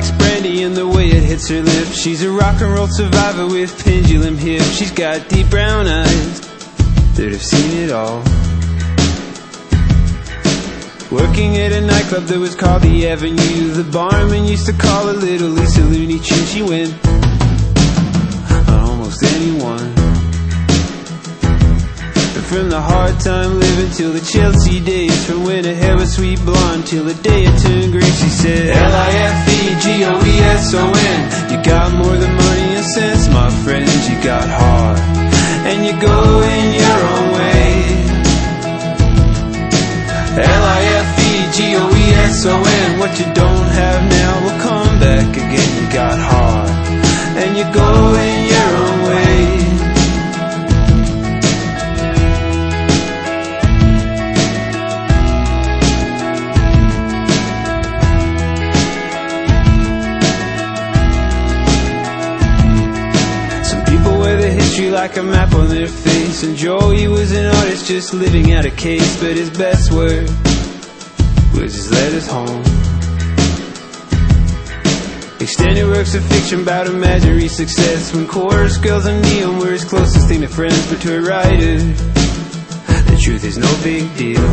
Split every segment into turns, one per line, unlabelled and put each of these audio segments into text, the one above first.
likes brandy and the way it hits her lips. She's a rock and roll survivor with pendulum hips. She's got deep brown eyes that have seen it all. Working at a nightclub that was called the Avenue. The barman used to call her Little Lisa Looney Tune. She went on almost anyone. But from the hard time living till the Chelsea days, from when her hair was sweet blonde till the day it turned grey, she said Lifegoeson. You got more than money and sense, my friend. You got heart, and you go in your own way. Lifegoeson. What you don't have now will come back again. You got heart, and you go in your own way. Some people wear the history like a map on their face, and Joey was an artist just living out a case. But his best work was his letters home. Extended works of fiction about imaginary success, when chorus girls and neon were his closest thing to friends. But to a writer, the truth is no big deal.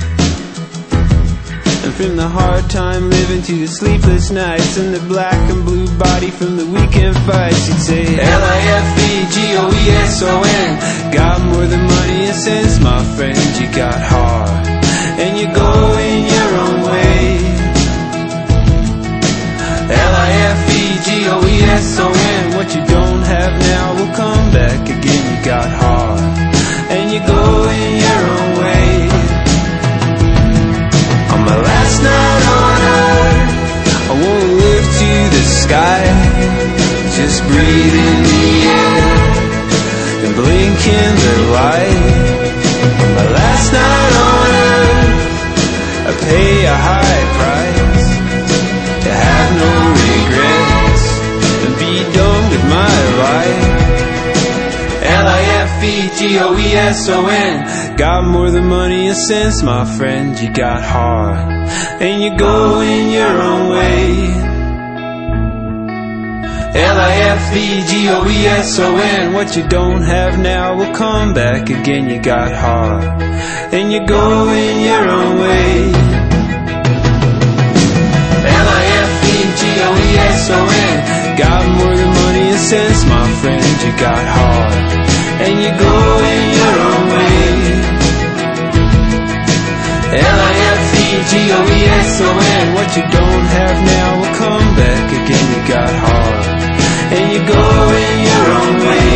And from the hard time living to the sleepless nights, and the black and blue body from the weekend fights, he'd say Lifegoeson. Got more than money and sense, my friend. You got heart, and you go in your own way. Lifegoeson. What you don't have now will come back again. You got heart, and you go in your own way. On my last night on earth, I wanna live to the sky, just breathe in the air and blink in the light. On my last night on earth, I pay a high price to have no regrets and be done with my life. Lifegoeson. Got more than money and sense, my friend. You got heart, and you go in your own way. Lifegoeson. What you don't have now will come back again. You got heart, and you go in your own way. Lifegoeson. Got more than money and sense, my friend. You got heart, and you go in your own way. Lifegoeson. What you don't have now will come back again. You got heart, and you go in your own way.